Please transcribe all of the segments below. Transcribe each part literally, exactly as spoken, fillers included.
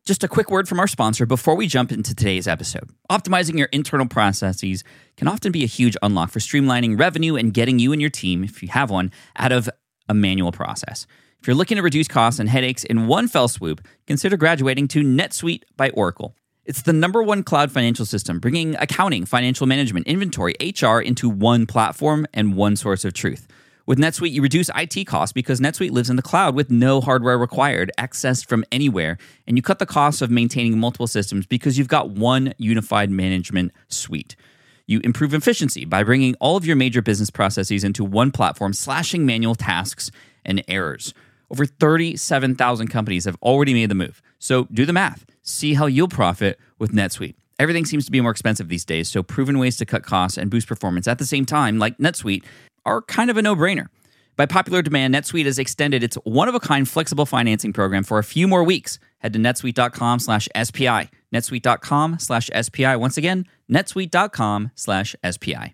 Just a quick word from our sponsor before we jump into today's episode. Optimizing your internal processes can often be a huge unlock for streamlining revenue and getting you and your team, if you have one, out of a manual process. If you're looking to reduce costs and headaches in one fell swoop, consider graduating to NetSuite by Oracle. It's the number one cloud financial system, bringing accounting, financial management, inventory, H R into one platform and one source of truth. With NetSuite, you reduce I T costs because NetSuite lives in the cloud with no hardware required, accessed from anywhere, and you cut the cost of maintaining multiple systems because you've got one unified management suite. You improve efficiency by bringing all of your major business processes into one platform, slashing manual tasks and errors. Over thirty-seven thousand companies have already made the move. So do the math. See how you'll profit with NetSuite. Everything seems to be more expensive these days, so proven ways to cut costs and boost performance at the same time, like NetSuite, are kind of a no-brainer. By popular demand, NetSuite has extended its one-of-a-kind flexible financing program for a few more weeks. Head to netsuite.com slash SPI. netsuite.com slash SPI. Once again, netsuite.com slash SPI.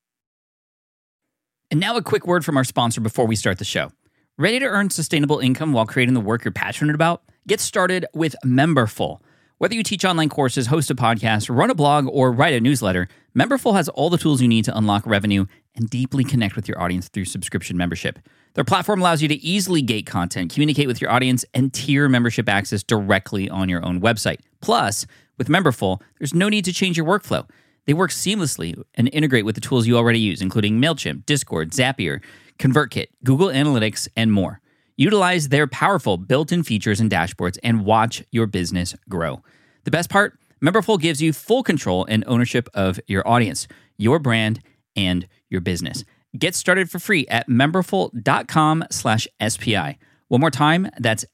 And now a quick word from our sponsor before we start the show. Ready to earn sustainable income while creating the work you're passionate about? Get started with Memberful. Whether you teach online courses, host a podcast, run a blog, or write a newsletter, Memberful has all the tools you need to unlock revenue and deeply connect with your audience through subscription membership. Their platform allows you to easily gate content, communicate with your audience, and tier membership access directly on your own website. Plus, with Memberful, there's no need to change your workflow. They work seamlessly and integrate with the tools you already use, including MailChimp, Discord, Zapier, ConvertKit, Google Analytics, and more. Utilize their powerful built-in features and dashboards and watch your business grow. The best part? Memberful gives you full control and ownership of your audience, your brand, and your business. Get started for free at memberful.com slash SPI. One more time, that's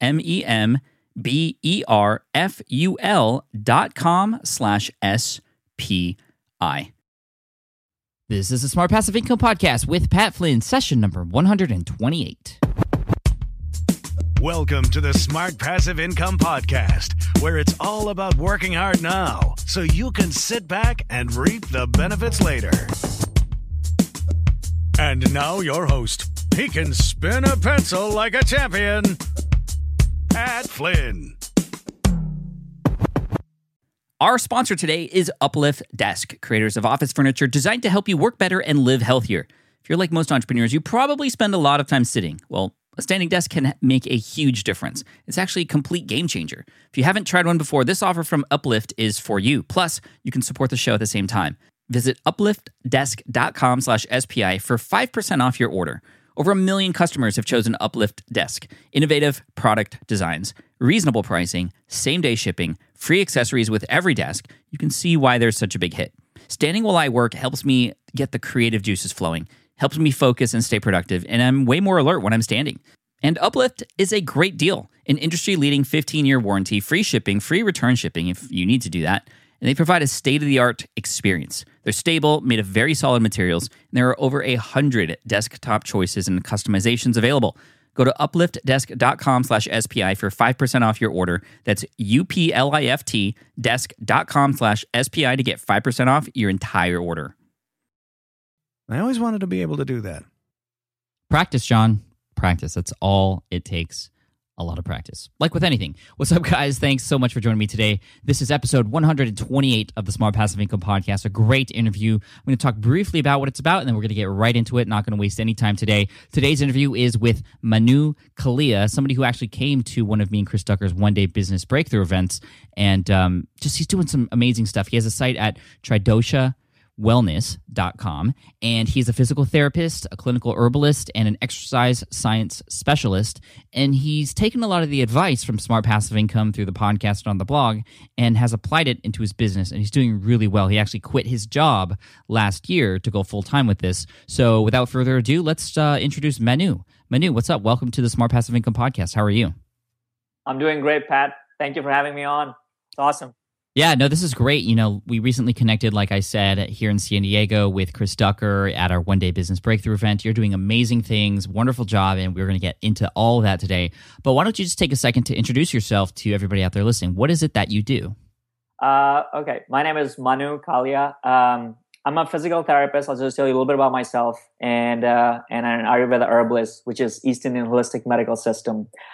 M-E-M-B-E-R-F-U-L dot com slash S-P-I. This is the Smart Passive Income Podcast with Pat Flynn, session number one hundred twenty-eight. Welcome to the Smart Passive Income Podcast, where it's all about working hard now so you can sit back and reap the benefits later. And now your host, he can spin a pencil like a champion, Pat Flynn. Our sponsor today is Uplift Desk, creators of office furniture designed to help you work better and live healthier. If you're like most entrepreneurs, you probably spend a lot of time sitting. Well, a standing desk can make a huge difference. It's actually a complete game changer. If you haven't tried one before, this offer from Uplift is for you. Plus, you can support the show at the same time. Visit upliftdesk.com slash SPI for five percent off your order. Over a million customers have chosen Uplift Desk. Innovative product designs, reasonable pricing, same-day shipping, free accessories with every desk. You can see why there's such a big hit. Standing while I work helps me get the creative juices flowing, helps me focus and stay productive, and I'm way more alert when I'm standing. And Uplift is a great deal. An industry-leading fifteen-year warranty, free shipping, free return shipping if you need to do that, and they provide a state-of-the-art experience. They're stable, made of very solid materials, and there are over a hundred desktop choices and customizations available. Go to upliftdesk.com slash SPI for five percent off your order. That's U-P-L-I-F-T desk.com slash SPI to get five percent off your entire order. I always wanted to be able to do that. Practice, John. Practice. That's all it takes. A lot of practice. Like with anything. What's up, guys? Thanks so much for joining me today. This is episode one hundred twenty-eight of the Smart Passive Income Podcast. A great interview. I'm going to talk briefly about what it's about, and then we're going to get right into it. Not going to waste any time today. Today's interview is with Manu Kalia, somebody who actually came to one of me and Chris Ducker's one-day business breakthrough events, and um, just he's doing some amazing stuff. He has a site at Tridosha wellness dot com, and he's a physical therapist, a clinical herbalist, and an exercise science specialist, and he's taken a lot of the advice from Smart Passive Income through the podcast and on the blog and has applied it into his business, and he's doing really well. He actually quit his job last year to go full-time with this. So without further ado, let's uh, introduce Manu. Manu, what's up? Welcome to the Smart Passive Income Podcast. How are you? I'm doing great, Pat. Thank you for having me on. It's awesome. Yeah, no, this is great. You know, we recently connected, like I said, here in San Diego with Chris Ducker at our one-day business breakthrough event. You're doing amazing things, wonderful job, and we're going to get into all of that today. But why don't you just take a second to introduce yourself to everybody out there listening? What is it that you do? Uh, okay, my name is Manu Kalia. Um, I'm a physical therapist. I'll just tell you a little bit about myself, and uh, and I'm an Ayurveda herbalist, which is East Indian holistic medical system.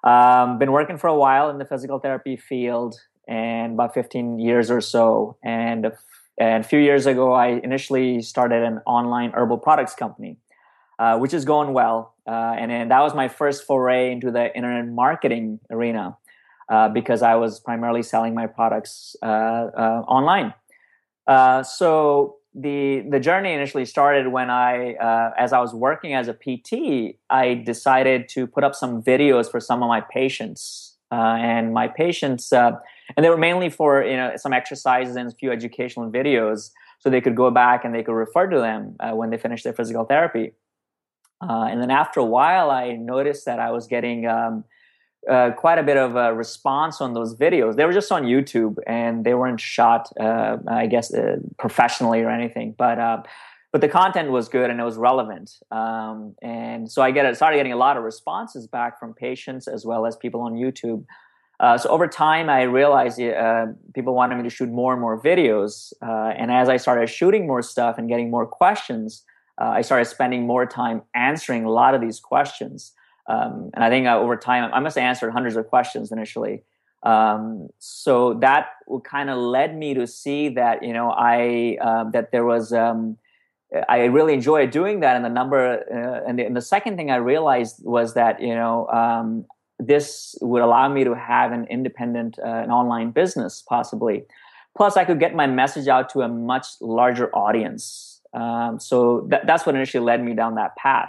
Um, been working for a while in the physical therapy field, and about fifteen years or so. And a, and a few years ago, I initially started an online herbal products company, uh, which is going well. Uh, and, and that was my first foray into the internet marketing arena, uh, because I was primarily selling my products uh, uh, online. Uh, so the the journey initially started when I, uh, as I was working as a P T, I decided to put up some videos for some of my patients, uh, and my patients, uh, and they were mainly for you know some exercises and a few educational videos, so they could go back and they could refer to them uh, when they finished their physical therapy. Uh, and then after a while, I noticed that I was getting um, Uh, quite a bit of a response on those videos. They were just on YouTube and they weren't shot, uh, I guess, uh, professionally or anything. But uh, but the content was good and it was relevant. Um, and so I get started getting a lot of responses back from patients as well as people on YouTube. Uh, so over time, I realized uh, people wanted me to shoot more and more videos. Uh, and as I started shooting more stuff and getting more questions, uh, I started spending more time answering a lot of these questions. Um, and I think uh, over time, I must have answered hundreds of questions initially. Um, so that kind of led me to see that, you know, I, uh, that there was, um, I really enjoyed doing that. And the number, uh, and, the, and the second thing I realized was that, you know, um, this would allow me to have an independent, uh, an online business possibly. Plus I could get my message out to a much larger audience. Um, so th- that's what initially led me down that path.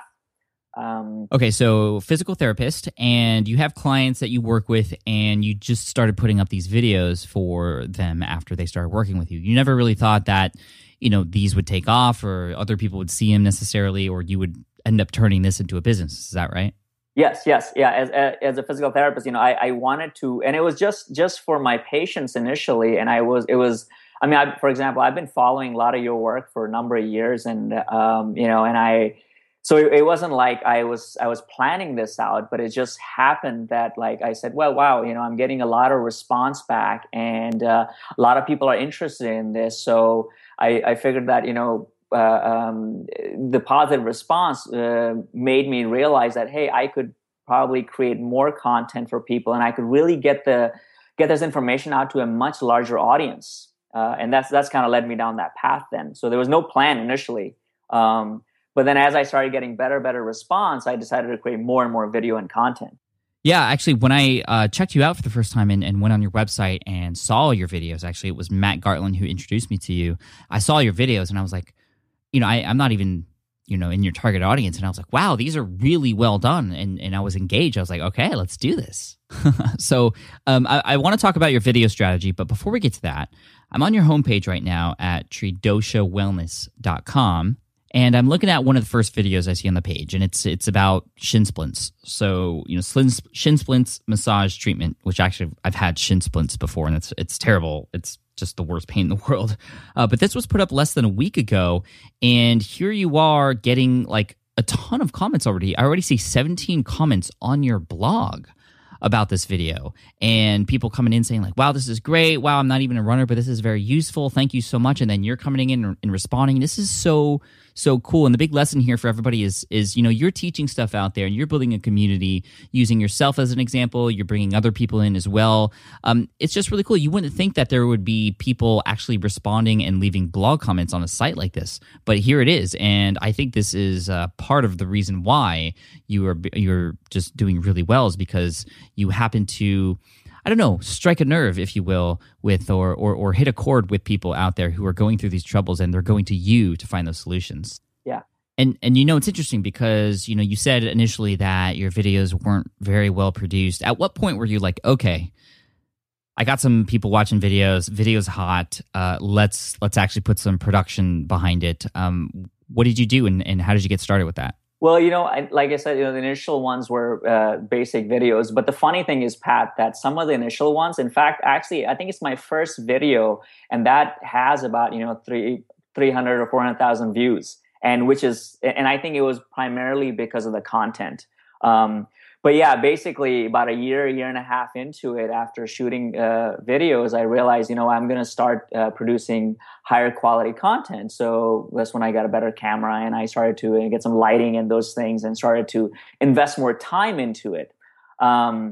Um, okay, so physical therapist, and you have clients that you work with, and you just started putting up these videos for them after they started working with you. You never really thought that, you know, these would take off, or other people would see them necessarily, or you would end up turning this into a business. Is that right? Yes, yes, yeah. As as a physical therapist, you know, I, I wanted to, and it was just just for my patients initially, and I was it was. I mean, I, for example, I've been following a lot of your work for a number of years, and um, you know, and I. So it, it wasn't like I was I was planning this out, but it just happened that, like, I said, well, wow, you know, I'm getting a lot of response back, and uh, a lot of people are interested in this. So I, I figured that, you know, uh, um, the positive response uh, made me realize that, hey, I could probably create more content for people, and I could really get the get this information out to a much larger audience. Uh, and that's that's kind of led me down that path then. So there was no plan initially. Um, But then as I started getting better, better response, I decided to create more and more video and content. Yeah, actually, when I uh, checked you out for the first time and, and went on your website and saw your videos, actually, it was Matt Gartland who introduced me to you. I saw your videos and I was like, you know, I, I'm not even, you know, in your target audience. And I was like, wow, these are really well done. And and I was engaged. I was like, okay, let's do this. so um, I, I want to talk about your video strategy. But before we get to that, I'm on your homepage right now at tridosha wellness dot com. And I'm looking at one of the first videos I see on the page, and it's it's about shin splints. So, you know, shin splints massage treatment, which actually I've had shin splints before, and it's it's terrible. It's just the worst pain in the world. Uh, but this was put up less than a week ago, and here you are getting like a ton of comments already. I already see seventeen comments on your blog about this video, and people coming in saying like, wow, this is great. Wow, I'm not even a runner, but this is very useful. Thank you so much. And then you're coming in and responding. This is so, so cool. And the big lesson here for everybody is, is, you know, you're teaching stuff out there and you're building a community using yourself as an example. You're bringing other people in as well. Um, it's just really cool. You wouldn't think that there would be people actually responding and leaving blog comments on a site like this, but here it is. And I think this is uh, part of the reason why you are, you're just doing really well, is because you happen to, I don't know, strike a nerve, if you will, with or, or or hit a chord with people out there who are going through these troubles, and they're going to you to find those solutions. Yeah. And and you know, it's interesting because, you know, you said initially that your videos weren't very well produced. At what point were you like, okay, I got some people watching videos, video's hot, uh, let's let's actually put some production behind it. Um, what did you do, and, and how did you get started with that? Well, you know, I, like I said, you know, the initial ones were uh, basic videos. But the funny thing is, Pat, that some of the initial ones, in fact, actually, I think it's my first video, and that has about, you know, three, 300 or four hundred thousand views. And which is, and I think it was primarily because of the content. Um, but yeah, basically about a year, year and a half into it, after shooting uh, videos, I realized, you know, I'm going to start uh, producing higher quality content. So that's when I got a better camera, and I started to get some lighting and those things, and started to invest more time into it. Um,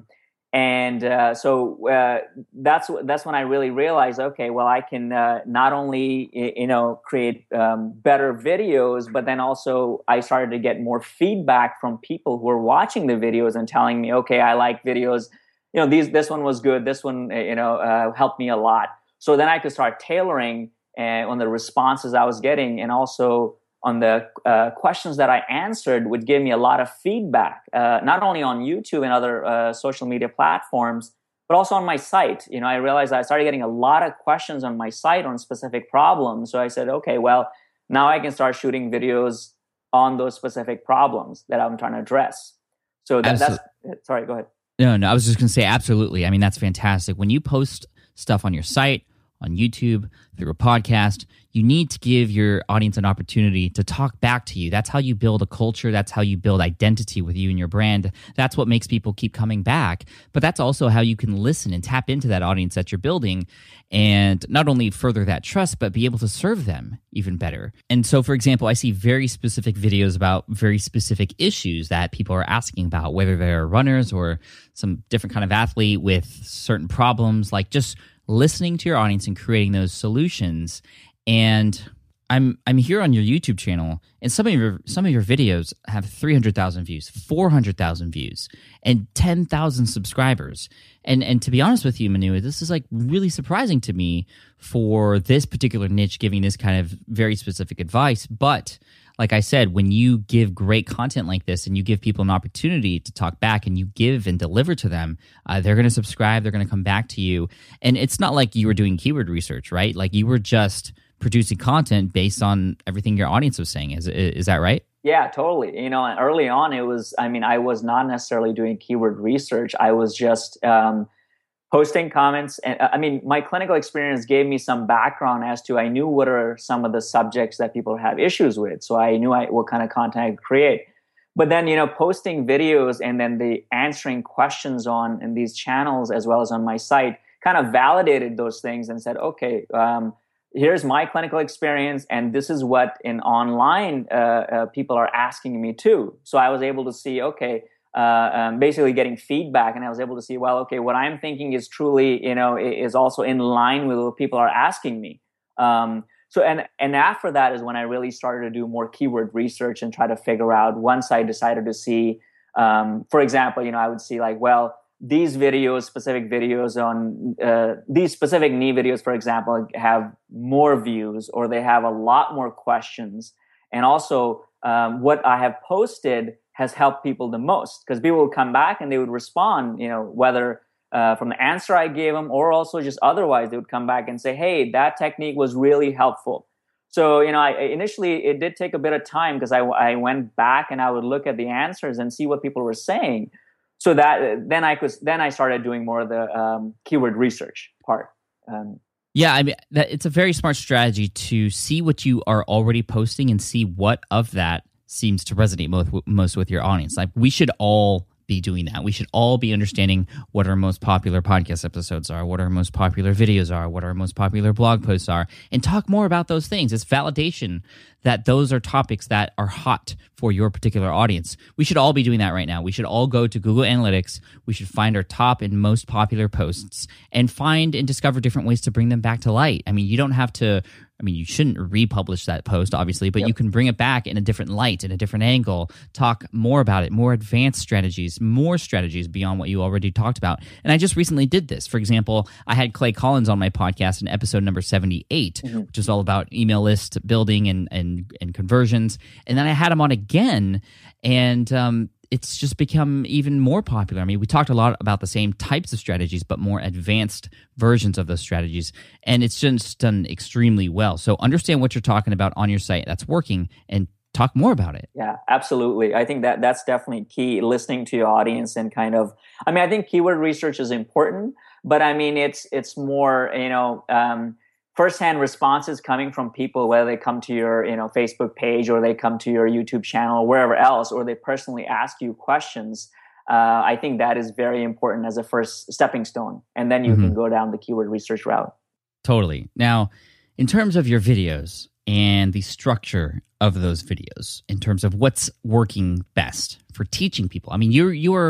And uh, so uh, that's that's when I really realized, okay, well, I can uh, not only you know create um, better videos, but then also I started to get more feedback from people who were watching the videos and telling me, okay, I like videos. You know, these this one was good. This one, you know, uh, helped me a lot. So then I could start tailoring uh, on the responses I was getting, and also on the uh, questions that I answered would give me a lot of feedback, uh, not only on YouTube and other uh, social media platforms, but also on my site. You know, I realized I started getting a lot of questions on my site on specific problems. So I said, okay, well, now I can start shooting videos on those specific problems that I'm trying to address. So that, that's, sorry, go ahead. No, no, I was just going to say absolutely. I mean, that's fantastic. When you post stuff on your site, on YouTube, through a podcast, you need to give your audience an opportunity to talk back to you. That's how you build a culture. That's how you build identity with you and your brand. That's what makes people keep coming back. But that's also how you can listen and tap into that audience that you're building and not only further that trust, but be able to serve them even better. And so, for example, I see very specific videos about very specific issues that people are asking about, whether they're runners or some different kind of athlete with certain problems, like just listening to your audience and creating those solutions. And I'm I'm here on your YouTube channel, and some of your some of your videos have three hundred thousand views, four hundred thousand views, and ten thousand subscribers. And and to be honest with you, Manu, this is like really surprising to me for this particular niche, giving this kind of very specific advice. But like I said, when you give great content like this and you give people an opportunity to talk back and you give and deliver to them, uh, they're going to subscribe, they're going to come back to you. And it's not like you were doing keyword research, right? Like you were just producing content based on everything your audience was saying. Is is that right? Yeah, totally. You know, early on, it was, I mean, I was not necessarily doing keyword research. I was just um, posting comments. And I mean, my clinical experience gave me some background as to, I knew what are some of the subjects that people have issues with. So I knew I, what kind of content I could create. But then, you know, posting videos and then the answering questions on in these channels as well as on my site kind of validated those things and said, okay, um, here's my clinical experience, and this is what in online uh, uh, people are asking me too. So I was able to see, okay, uh, um, basically getting feedback, and I was able to see, well, okay, what I'm thinking is truly, you know, is also in line with what people are asking me. Um, so, and and after that is when I really started to do more keyword research and try to figure out. Once I decided to see, um, for example, you know, I would see like, well, these videos, specific videos on uh, these specific knee videos, for example, have more views or they have a lot more questions. And also um, what I have posted has helped people the most, because people would come back and they would respond, you know, whether uh, from the answer I gave them or also just otherwise, they would come back and say, hey, that technique was really helpful. So, you know, I, initially it did take a bit of time because I, I went back and I would look at the answers and see what people were saying. So that then I could then I started doing more of the um, keyword research part. Um, yeah, I mean, that, it's a very smart strategy to see what you are already posting and see what of that seems to resonate most, most with your audience. Like we should all be doing that. We should all be understanding what our most popular podcast episodes are, what our most popular videos are, what our most popular blog posts are, and talk more about those things. It's validation that those are topics that are hot for your particular audience. We should all be doing that right now. We should all go to Google Analytics. We should find our top and most popular posts and find and discover different ways to bring them back to light. I mean, you don't have to, I mean, you shouldn't republish that post, obviously, but yep. You can bring it back in a different light, in a different angle, talk more about it, more advanced strategies, more strategies beyond what you already talked about. And I just recently did this. For example, I had Clay Collins on my podcast in episode number seventy-eight, mm-hmm. which is all about email list building and, and and conversions. And then I had him on again, and um, it's just become even more popular. I mean, we talked a lot about the same types of strategies, but more advanced versions of those strategies. And it's just done extremely well. So understand what you're talking about on your site that's working and talk more about it. Yeah, absolutely. I think that that's definitely key, listening to your audience and kind of, I mean, I think keyword research is important, but I mean, it's it's more, you know, um, firsthand responses coming from people, whether they come to your, you know, Facebook page or they come to your YouTube channel or wherever else, or they personally ask you questions. Uh, I think that is very important as a first stepping stone. And then you mm-hmm. can go down the keyword research route. Totally. Now, in terms of your videos and the structure of those videos, in terms of what's working best for teaching people, I mean, you're, you're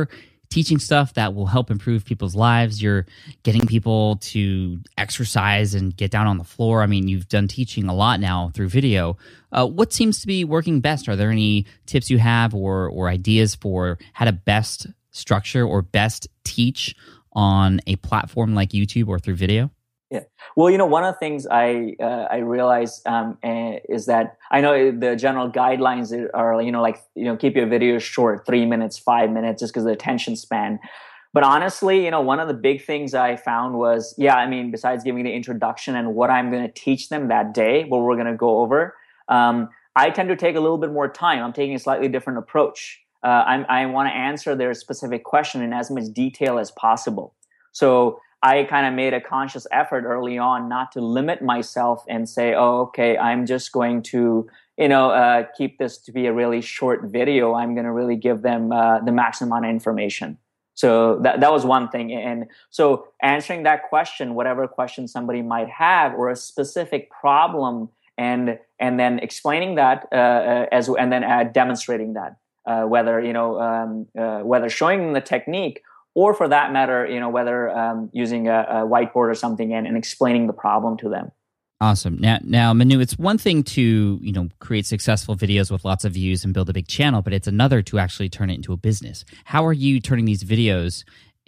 teaching stuff that will help improve people's lives. You're getting people to exercise and get down on the floor. I mean, you've done teaching a lot now through video. Uh, what seems to be working best? Are there any tips you have or or ideas for how to best structure or best teach on a platform like YouTube or through video? Yeah. Well, you know, one of the things I uh, I realized um, uh, is that I know the general guidelines are, you know, like, you know, keep your videos short, three minutes, five minutes, just because of the attention span. But honestly, you know, one of the big things I found was, yeah, I mean, besides giving the introduction and what I'm going to teach them that day, what we're going to go over, um, I tend to take a little bit more time. I'm taking a slightly different approach. Uh, I'm, I want to answer their specific question in as much detail as possible. So I kind of made a conscious effort early on not to limit myself and say, oh, okay, I'm just going to, you know, uh, keep this to be a really short video. I'm going to really give them uh, the maximum amount of information. So that that was one thing. And so answering that question, whatever question somebody might have, or a specific problem, and and then explaining that uh, as and then uh, demonstrating that, uh, whether you know um, uh, whether showing them the technique, or for that matter, you know, whether um, using a, a whiteboard or something and, and explaining the problem to them. Awesome. Now, now, Manu, it's one thing to, you know, create successful videos with lots of views and build a big channel, but it's another to actually turn it into a business. How are you turning these videos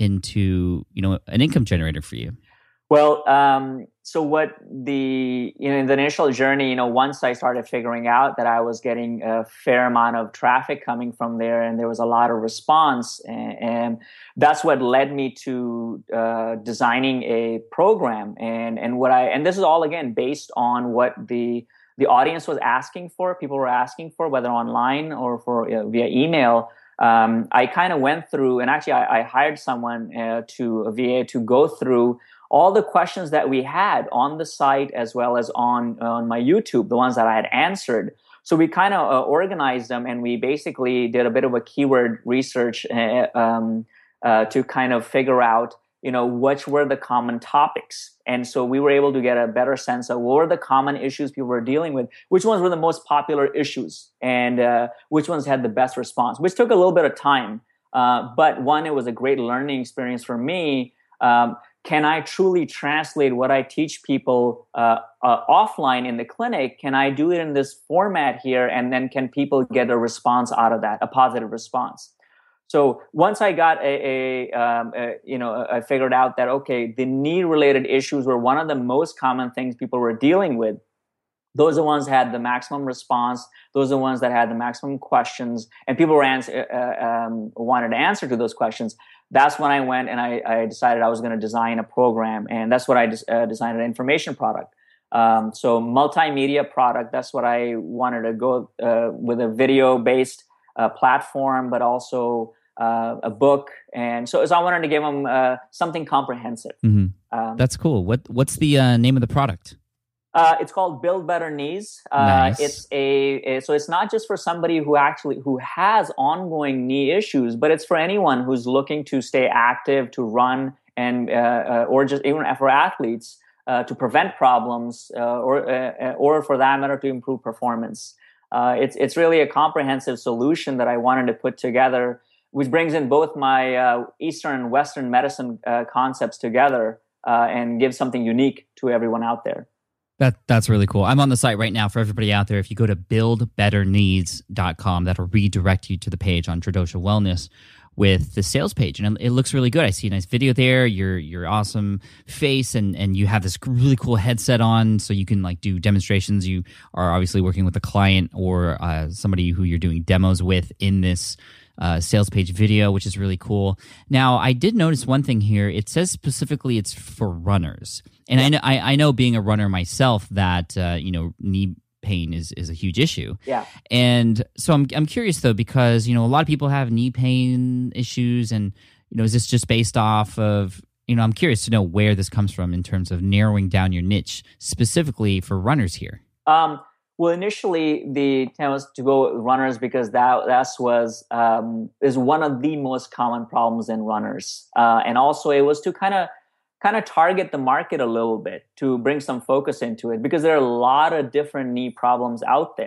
into, you know, an income generator for you? Well, um, so what the, you know, in the initial journey, you know, once I started figuring out that I was getting a fair amount of traffic coming from there and there was a lot of response, and, and that's what led me to uh, designing a program. And, and what I, and this is all again based on what the, the audience was asking for, people were asking for, whether online or for uh, via email. Um, I kind of went through, and actually I, I hired someone uh, to a V A to go through all the questions that we had on the site as well as on on my YouTube, the ones that I had answered. So we kind of uh, organized them, and we basically did a bit of a keyword research uh, um, uh, to kind of figure out, you know, which were the common topics. And so we were able to get a better sense of what were the common issues people were dealing with, which ones were the most popular issues, and uh, which ones had the best response, which took a little bit of time. Uh, but one, it was a great learning experience for me. Um, Can I truly translate what I teach people uh, uh, offline in the clinic? Can I do it in this format here? And then can people get a response out of that, a positive response? So once I got a, a, um, a you know, I figured out that, okay, the knee-related issues were one of the most common things people were dealing with. Those are the ones that had the maximum response. Those are the ones that had the maximum questions, and people were ans- uh, um, wanted to answer to those questions. That's when I went and I, I decided I was going to design a program, and that's what I des- uh, designed an information product. Um, so multimedia product. That's what I wanted to go uh, with a video-based uh, platform, but also uh, a book. And so, so I wanted to give them uh, something comprehensive. Mm-hmm. Um, That's cool. What What's the uh, name of the product? Uh, it's called Build Better Knees. Uh, Nice. It's a, a so it's not just for somebody who actually who has ongoing knee issues, but it's for anyone who's looking to stay active, to run, and uh, uh, or just even for athletes uh, to prevent problems, uh, or uh, or for that matter to improve performance. Uh, it's it's really a comprehensive solution that I wanted to put together, which brings in both my uh, Eastern and Western medicine uh, concepts together uh, and gives something unique to everyone out there. That That's really cool. I'm on the site right now for everybody out there. If you go to build better knees dot com, that'll redirect you to the page on Tridosha Wellness with the sales page. And it looks really good. I see a nice video there, your your awesome face, and, and you have this really cool headset on so you can like do demonstrations. You are obviously working with a client or uh, somebody who you're doing demos with in this Uh, sales page video, which is really cool. Now, I did notice one thing here. It says specifically it's for runners, and I know I, I know being a runner myself that uh, you know knee pain is is a huge issue. Yeah, and so I'm I'm curious though, because you know a lot of people have knee pain issues, and you know is this just based off of you know I'm curious to know where this comes from in terms of narrowing down your niche specifically for runners here. Um. Well, initially the intent was to go with runners because that that was um, is one of the most common problems in runners, uh, and also it was to kind of kind of target the market a little bit to bring some focus into it because there are a lot of different knee problems out there.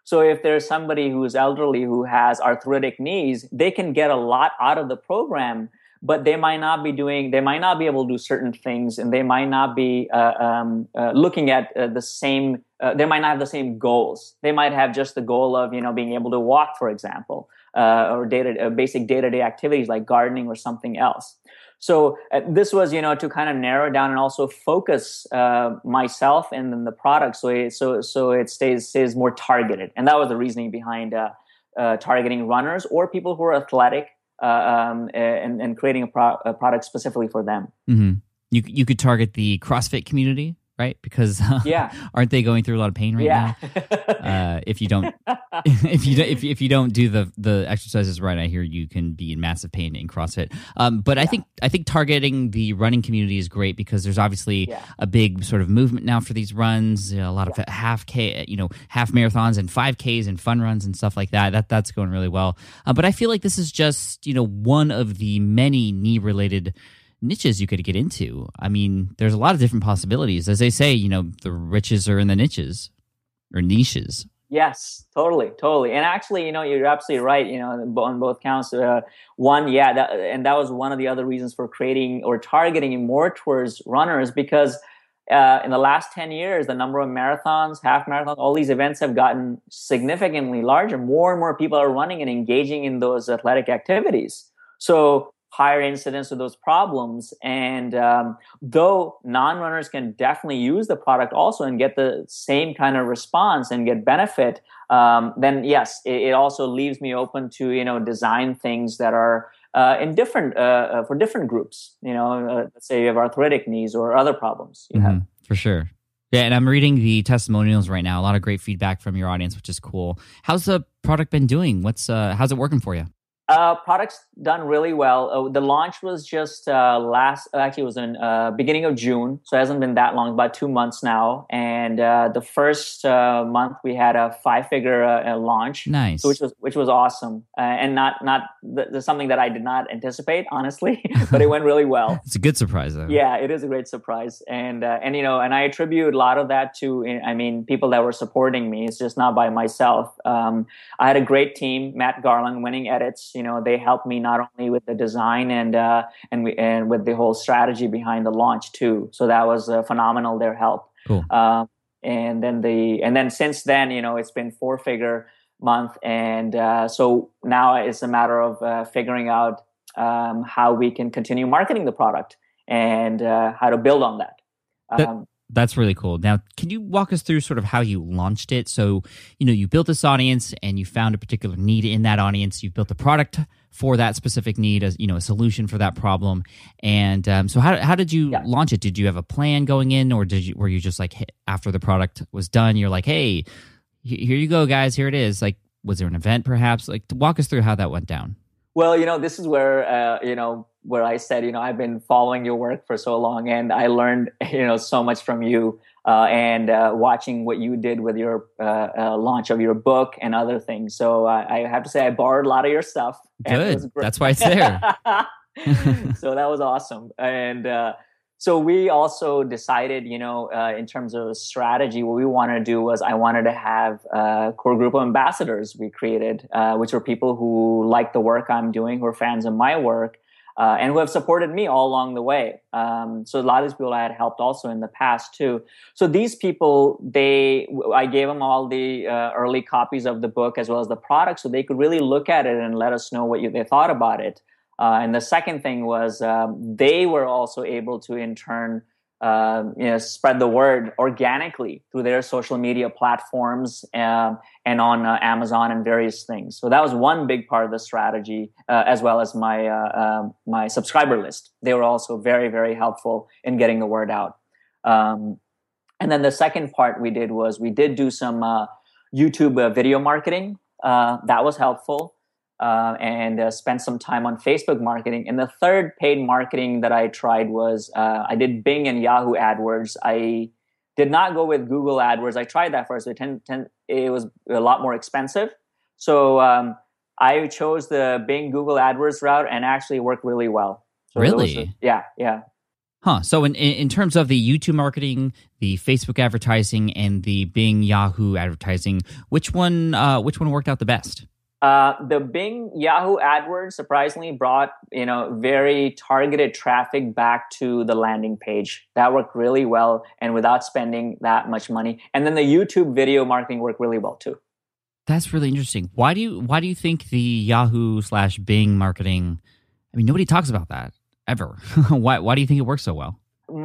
So if there's somebody who's elderly who has arthritic knees, they can get a lot out of the program, but they might not be doing, they might not be able to do certain things, and they might not be uh, um, uh, looking at uh, the same, uh, they might not have the same goals. They might have just the goal of, you know, being able to walk, for example, uh, or data, uh, basic day-to-day activities like gardening or something else. So uh, this was, you know, to kind of narrow down and also focus uh, myself and then the product, so it, so so it stays stays more targeted. And that was the reasoning behind uh, uh, targeting runners or people who are athletic, uh, um, and and creating a, pro- a product specifically for them. Mm-hmm. You you could target the CrossFit community, right? Because uh, yeah. aren't they going through a lot of pain right yeah. now? uh, if you don't, if you don't, if, if you don't do the the exercises right, I hear you can be in massive pain in CrossFit. Um, but yeah. I think I think targeting the running community is great because there's obviously yeah. a big sort of movement now for these runs. You know, a lot yeah. of half K, you know, half marathons and five Ks and fun runs and stuff like that. That that's going really well. Uh, but I feel like this is just, you know, one of the many knee related niches you could get into. I mean, there's a lot of different possibilities. As they say, you know, the riches are in the niches or niches. Yes, totally, totally. And actually, you know, you're absolutely right, you know, on both counts. Uh, one, yeah, that, and that was one of the other reasons for creating or targeting more towards runners, because uh, in the last ten years, the number of marathons, half marathons, all these events have gotten significantly larger. More and more people are running and engaging in those athletic activities. So higher incidence of those problems. And um, though non-runners can definitely use the product also and get the same kind of response and get benefit, um, then yes, it, it also leaves me open to, you know, design things that are uh, in different, uh, uh, for different groups, you know, uh, let's say you have arthritic knees or other problems you mm-hmm, have. For sure. Yeah, and I'm reading the testimonials right now. A lot of great feedback from your audience, which is cool. How's the product been doing? What's uh, how's it working for you? Uh, product's done really well. Uh, the launch was just uh, last, actually it was in uh, beginning of June, so it hasn't been that long, about two months now. And uh, the first uh, month we had a five-figure uh, launch, nice, so which was which was awesome, uh, and not not the, something that I did not anticipate, honestly, but it went really well. It's a good surprise, though. Yeah, it is a great surprise, and uh, and you know, and I attribute a lot of that to, I mean, people that were supporting me. It's just not by myself. Um, I had a great team, Matt Garland, Winning Edits. You know, they helped me not only with the design and uh, and we, and with the whole strategy behind the launch too. So that was uh, phenomenal. Their help. Cool. Um, and then the and then since then, you know, it's been four figure month, and uh, so now it's a matter of uh, figuring out um, how we can continue marketing the product and uh, how to build on that. Um, that- That's really cool. Now, can you walk us through sort of how you launched it? So, you know, you built this audience and you found a particular need in that audience. You built a product for that specific need, as you know, a solution for that problem. And um, so, how how did you yeah. launch it? Did you have a plan going in, or did you were you just like, hey, after the product was done, you're like, hey, here you go, guys, here it is? Like, was there an event, perhaps? Like, walk us through how that went down. Well, you know, this is where uh, you know. where I said, you know, I've been following your work for so long, and I learned, you know, so much from you, uh, and uh, watching what you did with your uh, uh, launch of your book and other things. So uh, I have to say, I borrowed a lot of your stuff. Good. That's why it's there. So that was awesome. And uh, so we also decided, you know, uh, in terms of strategy, what we wanted to do was I wanted to have a core group of ambassadors we created, uh, which were people who like the work I'm doing, who are fans of my work, Uh, and who have supported me all along the way. Um, so a lot of these people I had helped also in the past too. So these people, they, I gave them all the uh, early copies of the book as well as the product, so they could really look at it and let us know what you, they thought about it. Uh, and the second thing was um, they were also able to in turn Uh, you know, spread the word organically through their social media platforms uh, and on uh, Amazon and various things. So that was one big part of the strategy, uh, as well as my uh, uh, my subscriber list. They were also very, very helpful in getting the word out. Um, and then the second part we did was we did do some uh, YouTube uh, video marketing. Uh, that was helpful. Uh, and uh, spent some time on Facebook marketing. And the third paid marketing that I tried was uh, I did Bing and Yahoo AdWords. I did not go with Google AdWords. I tried that first. It, tend, tend, it was a lot more expensive. So um, I chose the Bing Google AdWords route, and actually worked really well. So really? was, yeah, yeah. Huh. So in, in in terms of the YouTube marketing, the Facebook advertising, and the Bing Yahoo advertising, which one uh, which one worked out the best? Uh, the Bing Yahoo AdWords surprisingly brought, you know, very targeted traffic back to the landing page. That worked really well and without spending that much money. And then the YouTube video marketing worked really well too. That's really interesting. Why do you why do you think the Yahoo slash Bing marketing? I mean, nobody talks about that ever. why why do you think it works so well?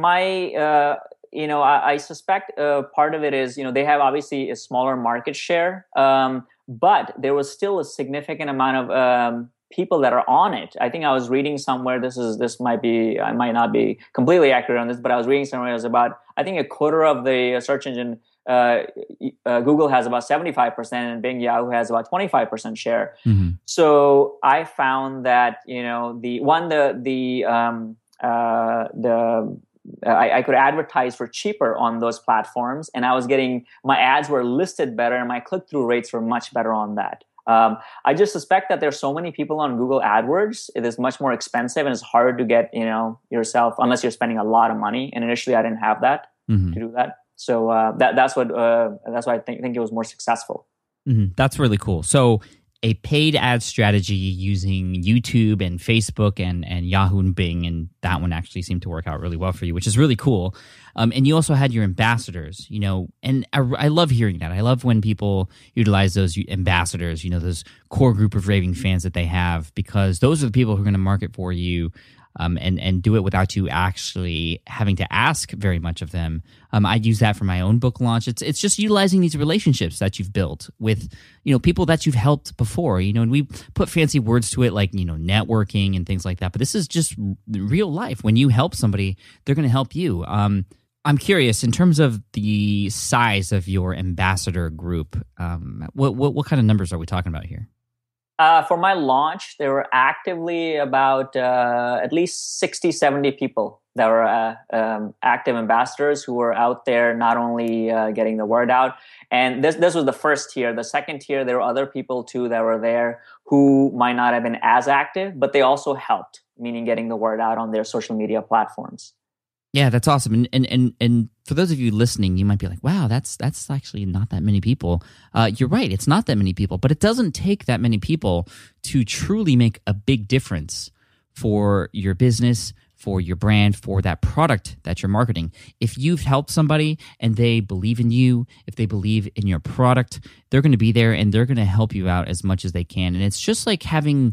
My uh, you know, I, I suspect uh, part of it is, you know, they have obviously a smaller market share. Um, But there was still a significant amount of um, people that are on it. I think I was reading somewhere. This is this might be I might not be completely accurate on this, but I was reading somewhere it was about I think a quarter of the search engine. Uh, uh, Google has about seventy-five percent, and Bing Yahoo has about twenty-five percent share. Mm-hmm. So I found that you know the one the the um, uh, the I, I could advertise for cheaper on those platforms, and I was getting my ads were listed better, and my click-through rates were much better on that. Um, I just suspect that there's so many people on Google AdWords; it is much more expensive, and it's hard to get you know yourself unless you're spending a lot of money. And initially, I didn't have that mm-hmm. to do that, so uh, that that's what uh, that's why I think think it was more successful. Mm-hmm. That's really cool. So, a paid ad strategy using YouTube and Facebook and, and Yahoo and Bing, and that one actually seemed to work out really well for you, which is really cool. Um, and you also had your ambassadors, you know, and I, I love hearing that. I love when people utilize those ambassadors, you know, those core group of raving fans that they have, because those are the people who are going to market for you. Um, and, and do it without you actually having to ask very much of them. Um, I'd use that for my own book launch. It's it's just utilizing these relationships that you've built with, you know, people that you've helped before, you know, and we put fancy words to it like, you know, networking and things like that. But this is just real life. When you help somebody, they're going to help you. Um, I'm curious, in terms of the size of your ambassador group, um, what, what what kind of numbers are we talking about here? Uh, for my launch, there were actively about uh, at least sixty, seventy people that were uh, um, active ambassadors who were out there not only uh, getting the word out. And this this was the first tier. The second tier, there were other people too that were there who might not have been as active, but they also helped, meaning getting the word out on their social media platforms. Yeah, that's awesome. And and and and for those of you listening, you might be like, "Wow, that's that's actually not that many people." Uh, you're right; it's not that many people, but it doesn't take that many people to truly make a big difference for your business, for your brand, for that product that you're marketing. If you've helped somebody and they believe in you, if they believe in your product, they're going to be there and they're going to help you out as much as they can. And it's just like having.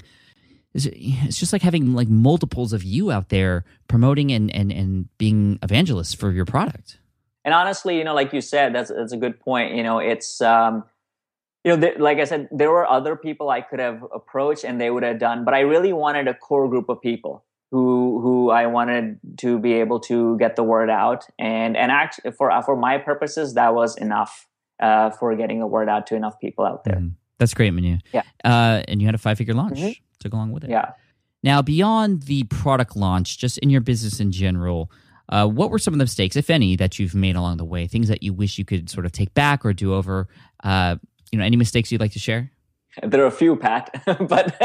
It's just like having like multiples of you out there promoting and, and, and being evangelists for your product. And honestly, you know, like you said, that's that's a good point. You know, it's, um, you know, th- like I said, there were other people I could have approached and they would have done, but I really wanted a core group of people who who I wanted to be able to get the word out. And and actually, for for my purposes, that was enough uh, for getting the word out to enough people out there. Mm-hmm. That's great, Manu. Yeah. Uh, and you had a five-figure launch. Mm-hmm. To go along with it. Yeah. Now, beyond the product launch, just in your business in general, uh, what were some of the mistakes, if any, that you've made along the way? Things that you wish you could sort of take back or do over? Uh, you know, any mistakes you'd like to share? There are a few, Pat, but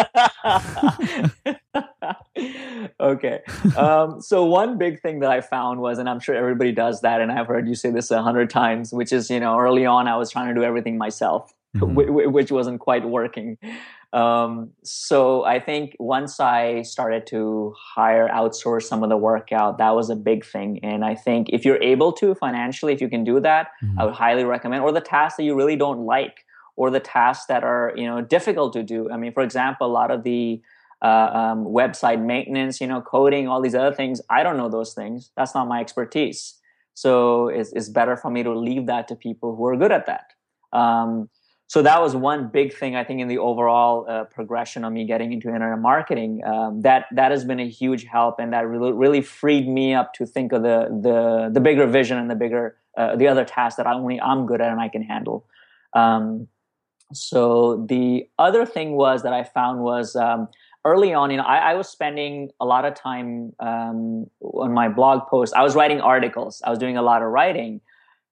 okay. Um, so one big thing that I found was, and I'm sure everybody does that, and I've heard you say this a hundred times, which is, you know, early on I was trying to do everything myself, mm-hmm. w- which wasn't quite working. Um, so I think once I started to hire, outsource some of the workout, that was a big thing. And I think if you're able to financially, if you can do that, mm-hmm. I would highly recommend, or the tasks that you really don't like, or the tasks that are, you know, difficult to do. I mean, for example, a lot of the uh, um, website maintenance, you know, coding, all these other things, I don't know those things. That's not my expertise. So it's, it's better for me to leave that to people who are good at that. Um, So that was one big thing, I think, in the overall uh, progression of me getting into internet marketing. Um, that that has been a huge help, and that really, really freed me up to think of the the the bigger vision and the bigger uh, the other tasks that I only I'm good at and I can handle. Um, so the other thing was that I found was um, early on, you know, I, I was spending a lot of time um, on my blog posts. I was writing articles. I was doing a lot of writing.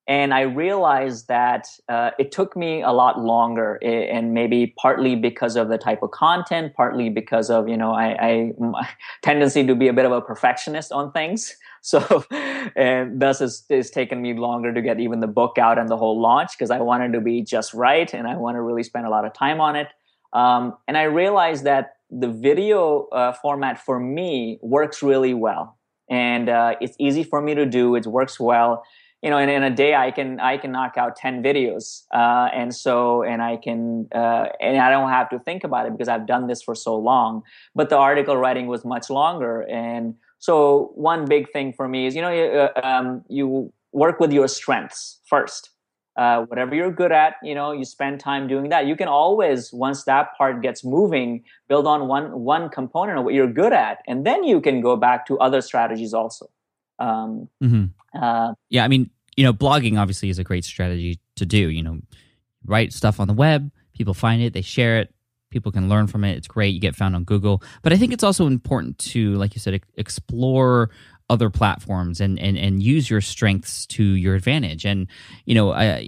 And I realized that uh, it took me a lot longer, and maybe partly because of the type of content, partly because of, you know, I, I my tendency to be a bit of a perfectionist on things. So, and thus it's, it's taken me longer to get even the book out and the whole launch, because I wanted to be just right and I want to really spend a lot of time on it. Um, and I realized that the video uh, format for me works really well, and uh, it's easy for me to do. It works well. You know, and in a day I can I can knock out ten videos, uh, and so and I can uh, and I don't have to think about it because I've done this for so long. But the article writing was much longer, and so one big thing for me is, you know, you, uh, um, you work with your strengths first. Uh, whatever you're good at, you know, you spend time doing that. You can always, once that part gets moving, build on one one component of what you're good at, and then you can go back to other strategies also. Um, mm-hmm. uh, yeah, I mean, you know, blogging obviously is a great strategy to do. You know, write stuff on the web, people find it, they share it, people can learn from it. It's great. You get found on Google. But I think it's also important to, like you said, explore other platforms and, and, and use your strengths to your advantage. And, you know, uh,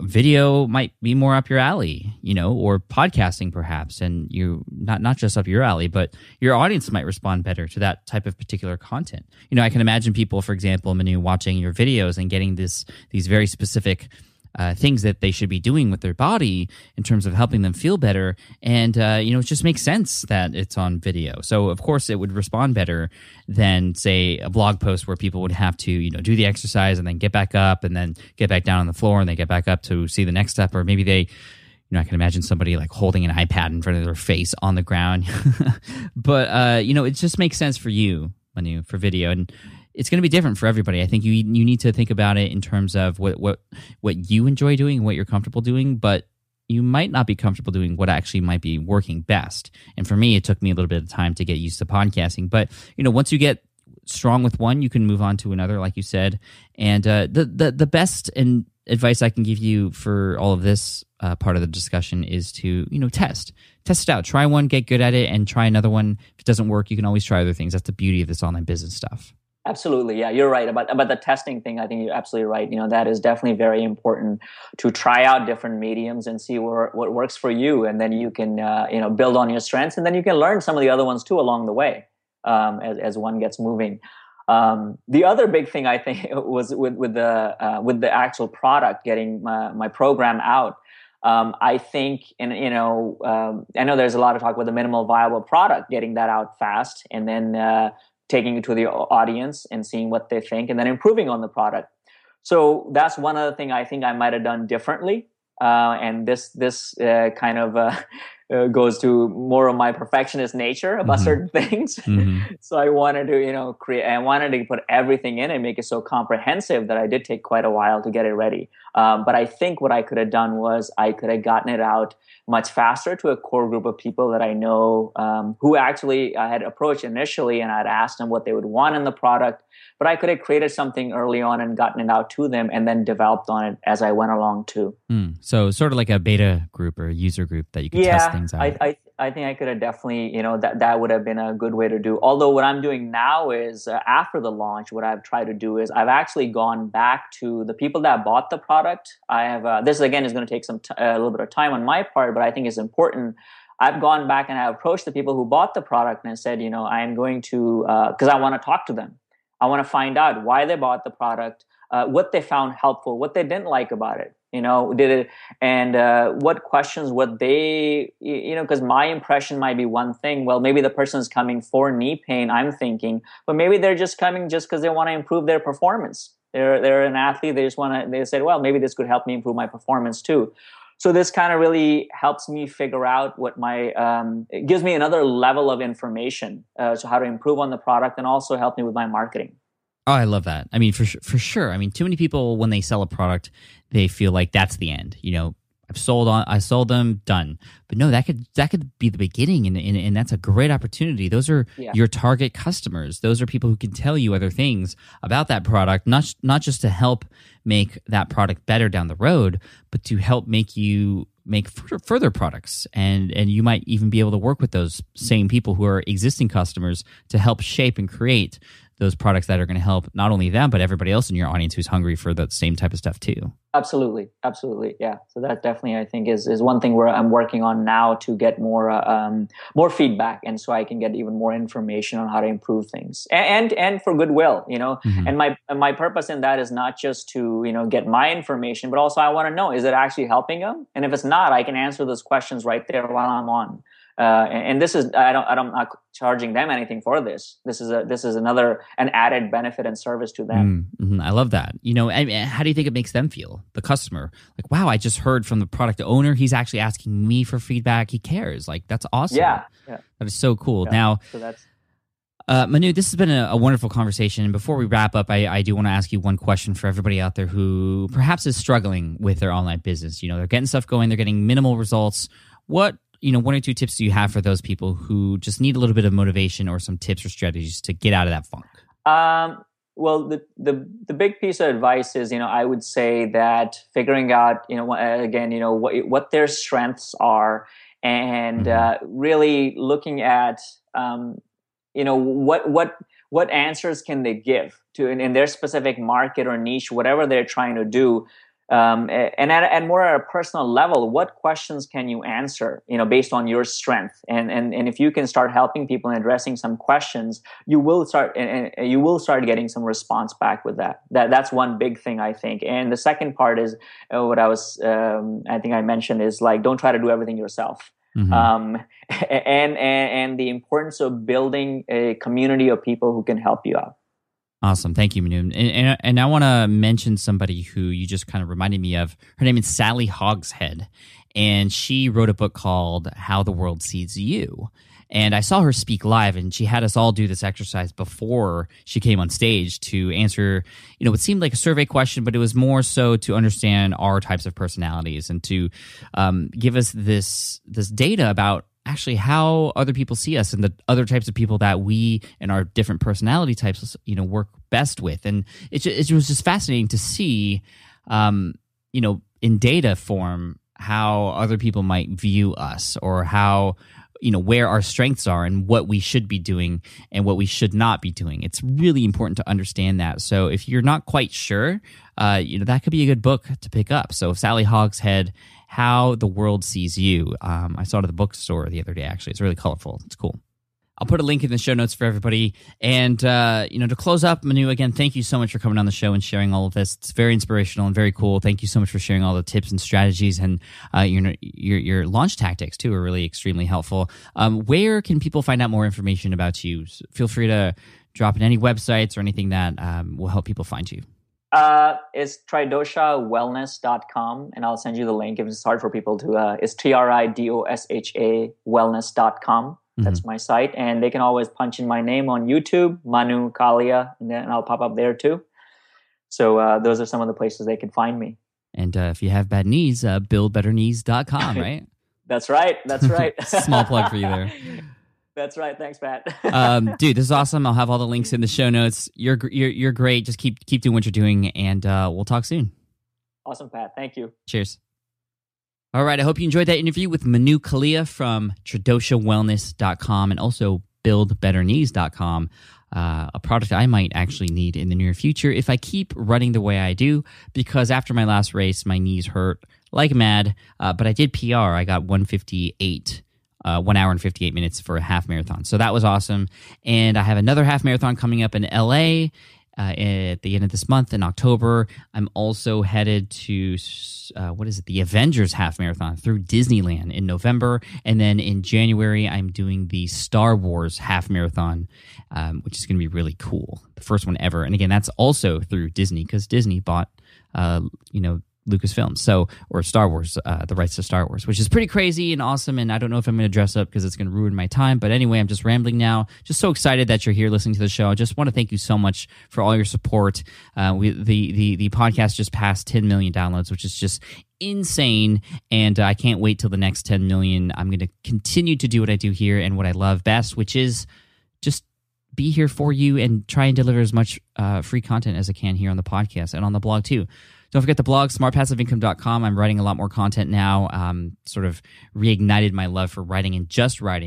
video might be more up your alley, you know, or podcasting perhaps. And you not, not just up your alley, but your audience might respond better to that type of particular content. You know, I can imagine people, for example, Manu, watching your videos and getting this these very specific Uh, things that they should be doing with their body in terms of helping them feel better. And, uh, you know, it just makes sense that it's on video. So, of course, it would respond better than, say, a blog post where people would have to, you know, do the exercise and then get back up and then get back down on the floor and they get back up to see the next step. Or maybe they, you know, I can imagine somebody like holding an iPad in front of their face on the ground. But, uh, you know, it just makes sense for you, Manu, for video. And it's going to be different for everybody. I think you you need to think about it in terms of what what what you enjoy doing, what you're comfortable doing, but you might not be comfortable doing what actually might be working best. And for me, it took me a little bit of time to get used to podcasting. But, you know, once you get strong with one, you can move on to another, like you said. And uh, the, the the best and advice I can give you for all of this uh, part of the discussion is to, you know, test. Test it out. Try one, get good at it, and try another one. If it doesn't work, you can always try other things. That's the beauty of this online business stuff. Absolutely. Yeah, you're right about about the testing thing. I think you're absolutely right. You know, that is definitely very important to try out different mediums and see where, what works for you. And then you can, uh, you know, build on your strengths, and then you can learn some of the other ones too along the way um, as, as one gets moving. Um, the other big thing I think was with, with the uh, with the actual product, getting my, my program out. Um, I think, and you know, um, I know there's a lot of talk about the minimal viable product, getting that out fast, and then uh, taking it to the audience and seeing what they think, and then improving on the product. So that's one other thing I think I might have done differently. Uh, and this this uh, kind of uh, uh, goes to more of my perfectionist nature about mm-hmm. certain things. Mm-hmm. So I wanted to, you know, create. I wanted to put everything in and make it so comprehensive that I did take quite a while to get it ready. Um, but I think what I could have done was I could have gotten it out much faster to a core group of people that I know um, who actually I had approached initially, and I'd asked them what they would want in the product. But I could have created something early on and gotten it out to them, and then developed on it as I went along too. Mm, so sort of like a beta group or a user group that you could yeah, test things out. I, I I think I could have definitely, you know, that that would have been a good way to do. Although what I'm doing now is uh, after the launch, what I've tried to do is I've actually gone back to the people that bought the product. I have uh, this again is going to take some t- a little bit of time on my part, but I think it's important. I've gone back and I've approached the people who bought the product and I said, you know, I am going to because uh, I want to talk to them. I want to find out why they bought the product, uh, what they found helpful, what they didn't like about it. You know, did it, and uh, what questions would they, you know, because my impression might be one thing. Well, maybe the person's coming for knee pain, I'm thinking, but maybe they're just coming just because they want to improve their performance. They're they're an athlete. They just want to. They said, well, maybe this could help me improve my performance too. So this kind of really helps me figure out what my, um, it gives me another level of information, uh, so how to improve on the product, and also help me with my marketing. Oh, I love that. I mean, for for sure. I mean, too many people, when they sell a product, they feel like that's the end. You know, I've sold on, I sold them, done. But no, that could that could be the beginning, and and, and that's a great opportunity. Those are yeah. your target customers. Those are people who can tell you other things about that product, not not just to help make that product better down the road, but to help make you make further, further products. And and you might even be able to work with those same people who are existing customers to help shape and create those products that are going to help not only them, but everybody else in your audience who's hungry for the same type of stuff too. Absolutely. Absolutely. Yeah. So that definitely, I think, is, is one thing where I'm working on now to get more, uh, um, more feedback. And so I can get even more information on how to improve things and, and, and for goodwill, you know, mm-hmm. and my, and my purpose in that is not just to, you know, get my information, but also I want to know, is it actually helping them? And if it's not, I can answer those questions right there while I'm on. Uh, and, and this is, I don't, I don't, I'm not charging them anything for this. This is a, this is another, an added benefit and service to them. Mm-hmm. I love that. You know, and, and how do you think it makes them feel? The customer, like, wow, I just heard from the product owner. He's actually asking me for feedback. He cares. Like, that's awesome. Yeah. yeah. That is so cool. Yeah. Now, so that's, Uh, Manu, this has been a, a wonderful conversation. And before we wrap up, I, I do want to ask you one question for everybody out there who perhaps is struggling with their online business. You know, they're getting stuff going, they're getting minimal results. What, you know, one or two tips do you have for those people who just need a little bit of motivation or some tips or strategies to get out of that funk? Um, well, the, the, the big piece of advice is, you know, I would say that figuring out, you know, again, you know, what, what their strengths are and mm-hmm. uh, really looking at, um, you know, what what what answers can they give to in, in their specific market or niche, whatever they're trying to do, um, and at, at more at a personal level, what questions can you answer, you know, based on your strength, and and and if you can start helping people and addressing some questions, you will start and, and you will start getting some response back with that. That that's one big thing I think. And the second part is uh, what I was um, I think I mentioned is like don't try to do everything yourself. Mm-hmm. Um, and, and and the importance of building a community of people who can help you out. Awesome. Thank you, Manu. And, and, and I want to mention somebody who you just kind of reminded me of. Her name is Sally Hogshead, and she wrote a book called How the World Sees You. And I saw her speak live, and she had us all do this exercise before she came on stage to answer, you know, what seemed like a survey question, but it was more so to understand our types of personalities and to um, give us this this data about actually how other people see us and the other types of people that we and our different personality types, you know, work best with. And it, it was just fascinating to see, um, you know, in data form, how other people might view us or how, you know, where our strengths are and what we should be doing and what we should not be doing. It's really important to understand that. So if you're not quite sure, uh, you know, that could be a good book to pick up. So Sally Hogshead, How the World Sees You. Um, I saw it at the bookstore the other day, actually. It's really colorful. It's cool. I'll put a link in the show notes for everybody. And, uh, you know, to close up, Manu, again, thank you so much for coming on the show and sharing all of this. It's very inspirational and very cool. Thank you so much for sharing all the tips and strategies, and uh, your, your your launch tactics, too, are really extremely helpful. Um, where can people find out more information about you? Feel free to drop in any websites or anything that um, will help people find you. Uh, it's tridosha wellness dot com, and I'll send you the link if it's hard for people to. Uh, it's T R I D O S H A wellness dot com. That's mm-hmm. my site. And they can always punch in my name on YouTube, Manu Kalia, and then I'll pop up there too. So uh, those are some of the places they can find me. And uh, if you have bad knees, uh, build better knees dot com, right? That's right. That's right. Small plug for you there. That's right. Thanks, Pat. um, dude, this is awesome. I'll have all the links in the show notes. You're you're you're great. Just keep keep doing what you're doing, and uh, we'll talk soon. Awesome, Pat. Thank you. Cheers. All right, I hope you enjoyed that interview with Manu Kalia from tridosha wellness dot com and also build better knees dot com, uh, a product I might actually need in the near future if I keep running the way I do, because after my last race, my knees hurt like mad, uh, but I did P R. I got one fifty-eight, uh, one hour and fifty-eight minutes for a half marathon, so that was awesome. And I have another half marathon coming up in L A Uh, at the end of this month in October. I'm also headed to, uh, what is it, the Avengers Half Marathon through Disneyland in November. And then in January, I'm doing the Star Wars Half Marathon, um, which is going to be really cool. The first one ever. And again, that's also through Disney, because Disney bought, uh, you know, Lucasfilm, so or Star Wars, uh, the rights to Star Wars, which is pretty crazy and awesome. And I don't know if I'm going to dress up because it's going to ruin my time. But anyway, I'm just rambling now. Just so excited that you're here listening to the show. I just want to thank you so much for all your support. Uh, we the the the podcast just passed ten million downloads, which is just insane. And uh, I can't wait till the next ten million. I'm going to continue to do what I do here and what I love best, which is just be here for you and try and deliver as much uh, free content as I can here on the podcast and on the blog too. Don't forget the blog, smart passive income dot com. I'm writing a lot more content now, um, sort of reignited my love for writing and just writing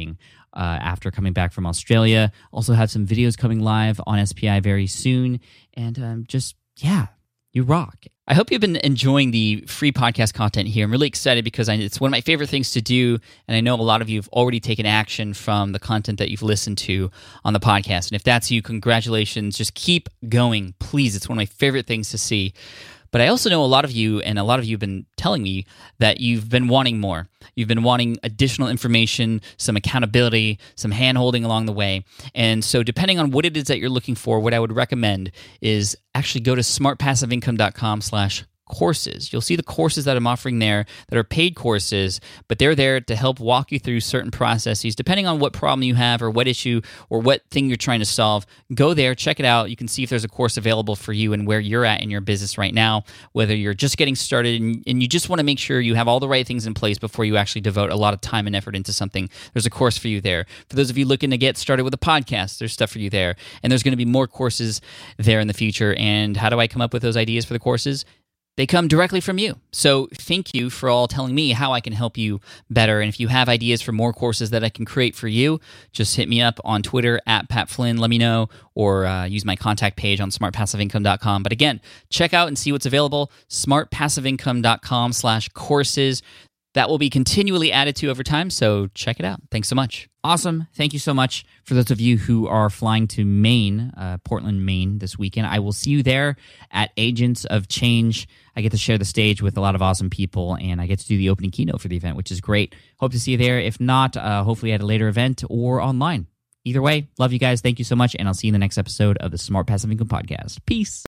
uh, after coming back from Australia. Also have some videos coming live on S P I very soon. And um, just, yeah, you rock. I hope you've been enjoying the free podcast content here. I'm really excited because I, it's one of my favorite things to do, and I know a lot of you have already taken action from the content that you've listened to on the podcast. And if that's you, congratulations. Just keep going, please. It's one of my favorite things to see. But I also know a lot of you, and a lot of you have been telling me that you've been wanting more. You've been wanting additional information, some accountability, some hand-holding along the way. And so depending on what it is that you're looking for, what I would recommend is actually go to smartpassiveincome.com slash courses. You'll see the courses that I'm offering there that are paid courses, but they're there to help walk you through certain processes. Depending on what problem you have or what issue or what thing you're trying to solve, go there, check it out. You can see if there's a course available for you and where you're at in your business right now, whether you're just getting started and, and you just want to make sure you have all the right things in place before you actually devote a lot of time and effort into something. There's a course for you there. For those of you looking to get started with a podcast, there's stuff for you there. And there's going to be more courses there in the future. And how do I come up with those ideas for the courses? They come directly from you. So thank you for all telling me how I can help you better. And if you have ideas for more courses that I can create for you, just hit me up on Twitter at Pat Flynn. Let me know, or uh, use my contact page on smart passive income dot com. But again, check out and see what's available, smartpassiveincome.com slash courses. That will be continually added to over time, so check it out. Thanks so much. Awesome. Thank you so much. For those of you who are flying to Maine, uh, Portland, Maine this weekend, I will see you there at Agents of Change. I get to share the stage with a lot of awesome people, and I get to do the opening keynote for the event, which is great. Hope to see you there. If not, uh, hopefully at a later event or online. Either way, love you guys. Thank you so much, and I'll see you in the next episode of the Smart Passive Income Podcast. Peace.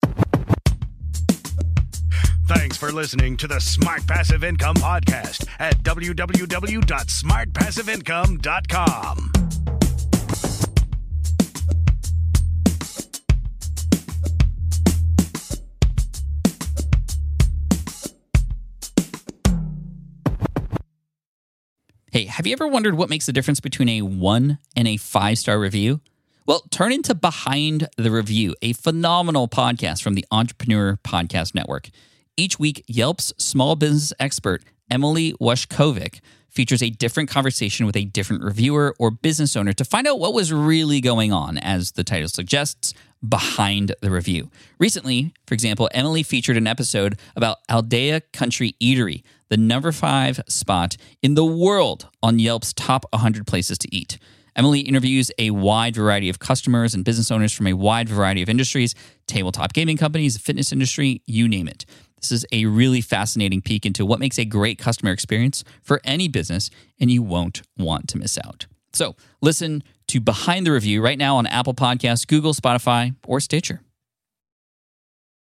Thanks for listening to the Smart Passive Income Podcast at w w w dot smart passive income dot com. Hey, have you ever wondered what makes the difference between a one and a five-star review? Well, turn into Behind the Review, a phenomenal podcast from the Entrepreneur Podcast Network. Each week, Yelp's small business expert, Emily Washkovic, features a different conversation with a different reviewer or business owner to find out what was really going on, as the title suggests, behind the review. Recently, for example, Emily featured an episode about Aldea Country Eatery, the number five spot in the world on Yelp's top one hundred places to eat. Emily interviews a wide variety of customers and business owners from a wide variety of industries, tabletop gaming companies, the fitness industry, you name it. This is a really fascinating peek into what makes a great customer experience for any business, and you won't want to miss out. So listen to Behind the Review right now on Apple Podcasts, Google, Spotify, or Stitcher.